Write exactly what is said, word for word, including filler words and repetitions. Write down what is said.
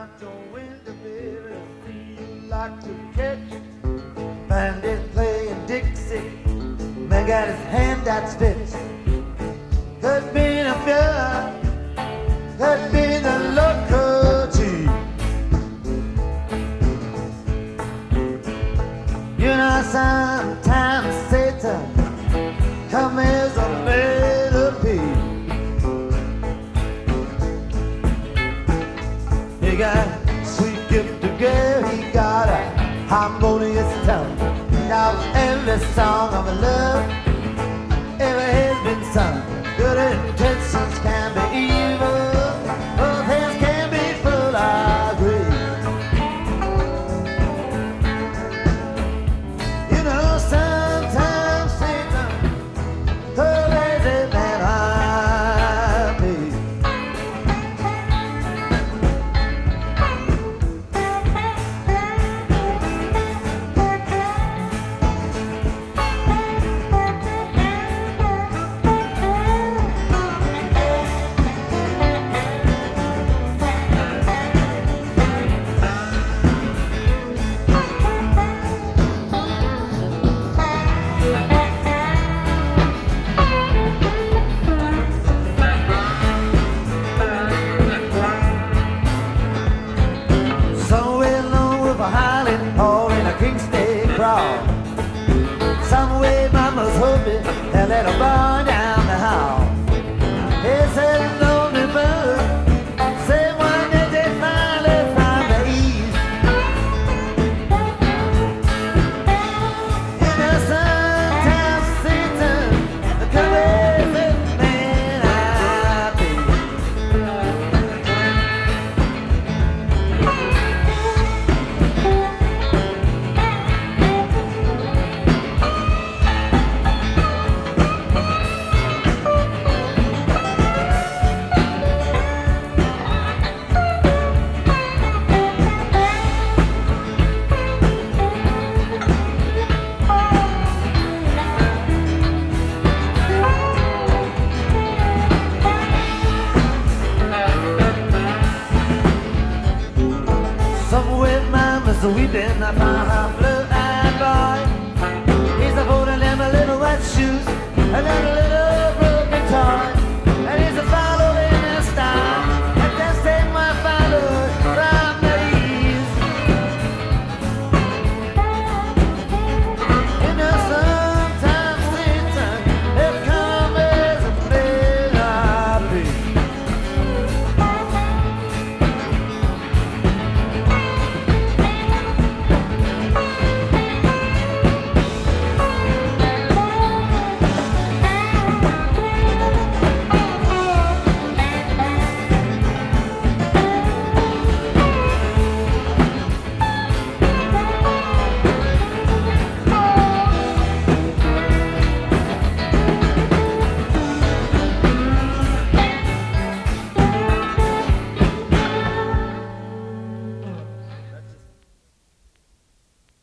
out your window, baby. See you like to catch bandit playing Dixie. Man got his hand out stitched. Could be the fear, could be the local chief. You know, sometimes Satan come as a millipede. He got sweet gift to give, he got a harmonious tongue. Now every song of love ever has been sung. Good intentions can be evil, both hands can be full of greed. You know, sometimes Satan, the lazy man I be. Some way mama's hoping they'll let her burn down the house. He said lonely bird, say one day they finally find the east. You know, sometimes Satan, the crazy man I be. Weeping, I find